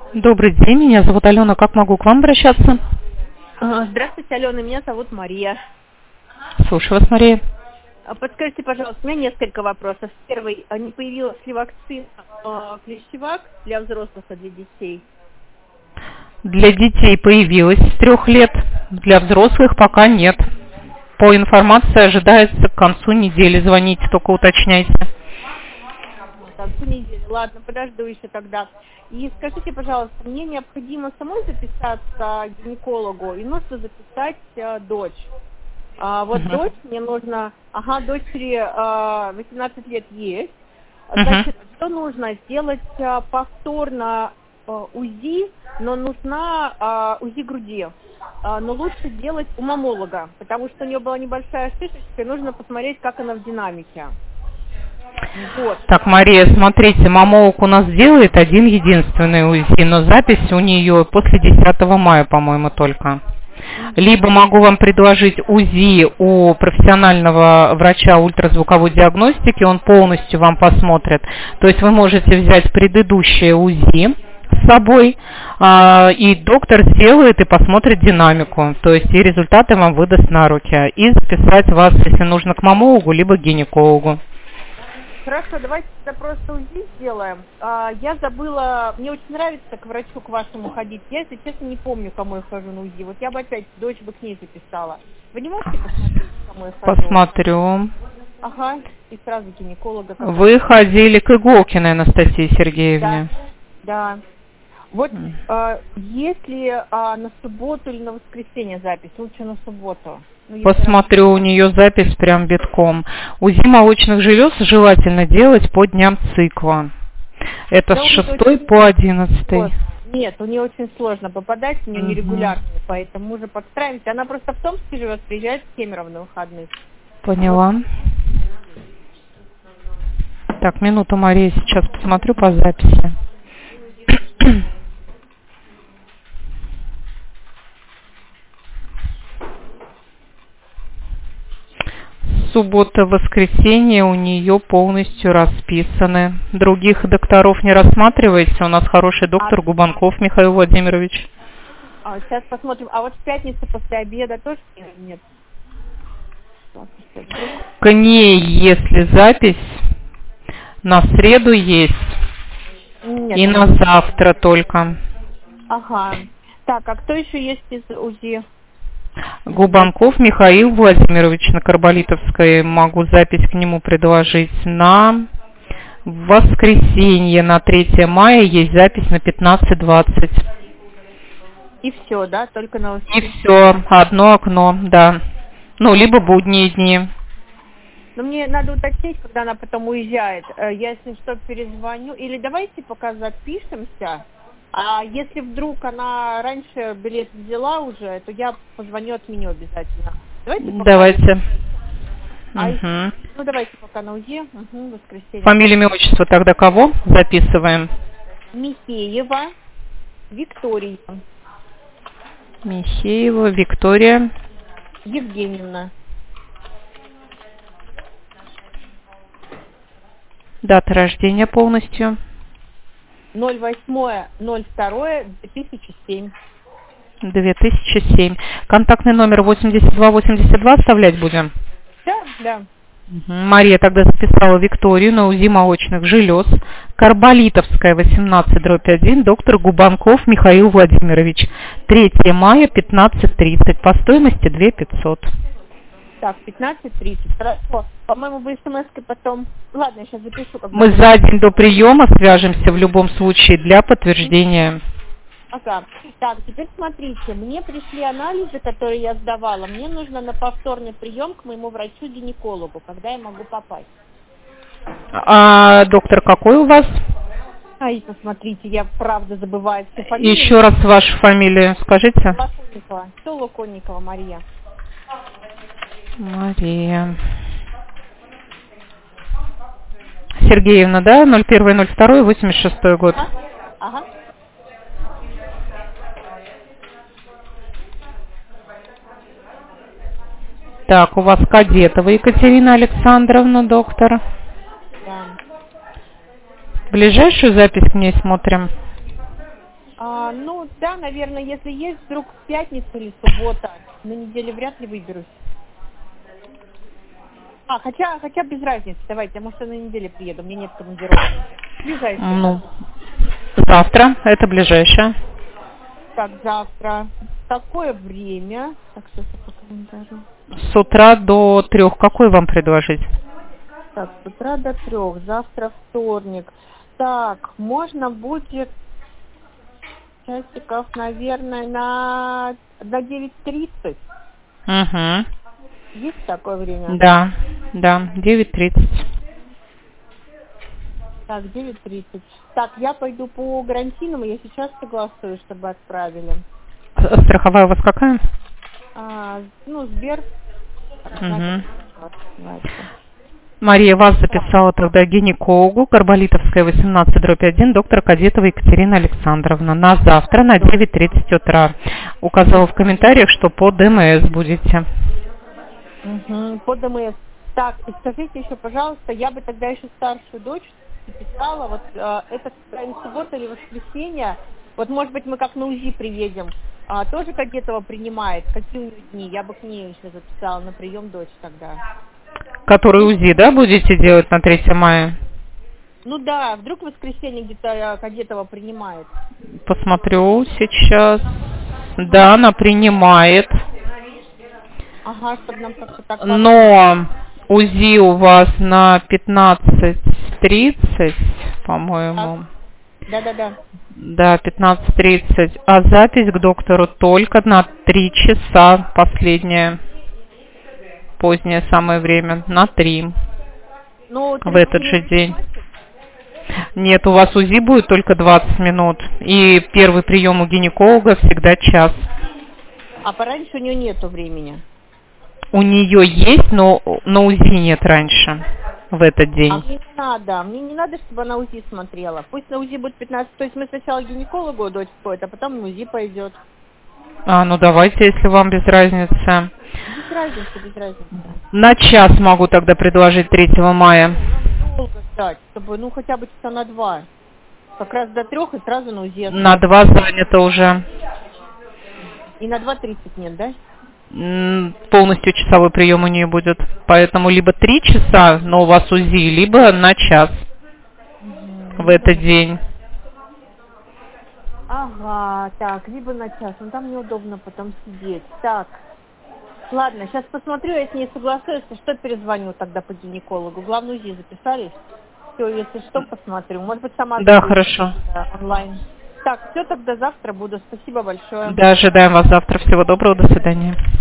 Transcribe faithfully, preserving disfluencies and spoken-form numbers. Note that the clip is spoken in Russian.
Добрый день, меня зовут Алена. Как могу к вам обращаться? А, Здравствуйте, Алена, меня зовут Мария. Слушаю вас, Мария. А, Подскажите, пожалуйста, у меня несколько вопросов. Первый, а не появилась ли вакцина а, клещевак для взрослых и для детей? Для детей появилась с трех лет, для взрослых пока нет. По информации ожидается к концу недели. Звоните, только уточняйте. Ага, к концу недели. Ладно, подожду еще тогда. И скажите, пожалуйста, мне необходимо самой записаться к гинекологу и нужно записать а, дочь. А, вот Угу. дочь мне нужно, ага, дочери а, восемнадцать лет есть. Угу. Значит, что нужно? Сделать а, повторно а, УЗИ, но нужна а, УЗИ груди. А, но лучше делать у маммолога, потому что у нее была небольшая шишечка, и нужно посмотреть, как она в динамике. Вот. Так, Мария, смотрите, маммолог у нас делает один единственный УЗИ, но запись у нее после десятого мая, по-моему, только. Либо могу вам предложить УЗИ у профессионального врача ультразвуковой диагностики, он полностью вам посмотрит. То есть вы можете взять предыдущее УЗИ с собой, и доктор сделает и посмотрит динамику, то есть и результаты вам выдаст на руки. И записать вас, если нужно, к маммологу, либо к гинекологу. Хорошо, давайте тогда просто УЗИ сделаем. А, я забыла, мне очень нравится к врачу, к вашему ходить. Я, если честно, не помню, кому я хожу на УЗИ. Вот я бы опять дочь бы к ней записала. Вы не можете посмотреть, кому я хожу? Посмотрю. Ага, и сразу гинеколога. Вы ходили к Иголкиной Анастасии Сергеевне? Да, да. Вот а, если а, на субботу или на воскресенье запись, лучше на субботу. Ну, Посмотрю, у нее запись прям битком. УЗИ молочных желез желательно делать по дням цикла. Это да, с шестой по одиннадцатый. Нет, у нее очень сложно попадать, у нее Угу. нерегулярно, поэтому мы уже подстраиваемся. Она просто в Томске живет, приезжает в Кемерово на выходных. Поняла. Вот. Так, минуту, Мария, сейчас посмотрю по записи. Суббота, воскресенье у нее полностью расписаны. Других докторов не рассматриваете? У нас хороший доктор а... Губанков Михаил Владимирович. А, сейчас посмотрим. А вот в пятницу после обеда тоже нет? К ней, если запись, на среду есть. Нет, и на завтра только. Ага. Так, а кто еще есть из УЗИ? Губанков Михаил Владимирович на Карболитовской. Могу запись к нему предложить на воскресенье, на третье мая. Есть запись на пятнадцать двадцать. И все, да? Только на воскресенье? И все. Одно окно, да. Ну, либо будние дни. Ну, мне надо уточнить, когда она потом уезжает. Я, если что, перезвоню. Или давайте пока запишемся. А если вдруг она раньше билет взяла уже, то я позвоню, отменю обязательно. Давайте. Пока... Давайте. А, угу. Ну, давайте пока на УЗИ. Угу, воскресенье. Фамилия, имя, отчество тогда кого? Записываем. Михеева Виктория. Михеева Виктория Евгеньевна. Дата рождения полностью. ноль восемь ноль два две тысячи семь. две тысячи семь. Контактный номер восемьдесят два восемьдесят два оставлять будем? Да, да. Угу. Мария тогда записала Викторию на УЗИ молочных желез. Карболитовская, восемнадцать дробь один, доктор Губанков Михаил Владимирович. третье мая, пятнадцать тридцать. По стоимости две тысячи пятьсот. Так, пятнадцать тридцать. Хорошо. По-моему, вы смс-кой потом... Ладно, я сейчас запишу. Как Мы за день до приема свяжемся в любом случае для подтверждения. Ага. Так, теперь смотрите. Мне пришли анализы, которые я сдавала. Мне нужно на повторный прием к моему врачу-гинекологу. Когда я могу попасть? А доктор какой у вас? Ай, посмотрите, я правда забываю все фамилии. Еще раз вашу фамилию скажите. Локонникова. Что Локонникова Мария? Мария Сергеевна, да? ноль один ноль два восемьдесят шестой год. Ага. Ага. Так, у вас Кадетова Екатерина Александровна, доктор. Да. Ближайшую запись к ней смотрим. А, ну, да, наверное, если есть вдруг пятница или суббота, на неделе вряд ли выберусь. А, хотя, хотя без разницы, давайте, а может, я на неделе приеду, мне нет командировки. Ближайшее. Ну, завтра, это ближайшее. Так, завтра. Какое время? Так, сейчас я по календарю. С утра до трех. Какой вам предложить? Так, с утра до трех. Завтра вторник. Так, можно будет часиков, наверное, на, на девять тридцать. Угу. Есть такое время? Да, да, девять тридцать. Так, девять тридцать. Так, я пойду по гарантийному, я сейчас согласую, чтобы отправили. Страховая у вас какая? А, ну, Сбер. Угу. Мария вас записала тогда гинекологу, Горболитовская, восемнадцать, дробь один, доктор Кадетова Екатерина Александровна. На завтра, на девять тридцать утра. Указала в комментариях, что по ДМС будете. Угу, по ДМС. Так, и скажите еще, пожалуйста, я бы тогда еще старшую дочь записала, вот э, это суббота или воскресенье, вот может быть мы как на УЗИ приедем, а, тоже Кадетова принимает, какие у нее дни, я бы к ней еще записала на прием дочь тогда. Который УЗИ, да, будете делать на третье мая? Ну да, вдруг в воскресенье где-то Кадетова принимает. Посмотрю сейчас. Да, она принимает. Ага, чтобы нам как-то так... Но УЗИ у вас на пятнадцать тридцать, по-моему. Да-да-да. Да, пятнадцать тридцать. А запись к доктору только на три часа, последняя. Позднее самое время, на три. Ну, в этот же день. Нет, у вас УЗИ будет только двадцать минут. И первый прием у гинеколога всегда час. А пораньше у нее нету времени? У нее есть, но на УЗИ нет раньше, в этот день. А мне не надо, мне не надо, чтобы она УЗИ смотрела. Пусть на УЗИ будет пятнадцать, то есть мы сначала гинекологу дочь ходит, а потом на УЗИ пойдет. А, ну давайте, если вам без разницы. Без разницы, без разницы. На час могу тогда предложить третьего мая. Долго ждать, чтобы, ну, хотя бы часа на два. Как раз до трех и сразу на УЗИ. На два занято уже. И на два тридцать нет, да? М, Полностью часовой прием у нее будет. Поэтому либо три часа, но у вас УЗИ, либо на час Угу. в этот день. Ага, так, либо на час. Ну там неудобно потом сидеть. Так, ладно, сейчас посмотрю, я с ней соглашусь, если что, перезвоню тогда по гинекологу. Главное УЗИ записались? Все, если что, посмотрю. Может быть, сама... Да, хорошо. Онлайн. Так, все, тогда завтра буду. Спасибо большое. Да, ожидаем вас завтра. Всего доброго, до свидания.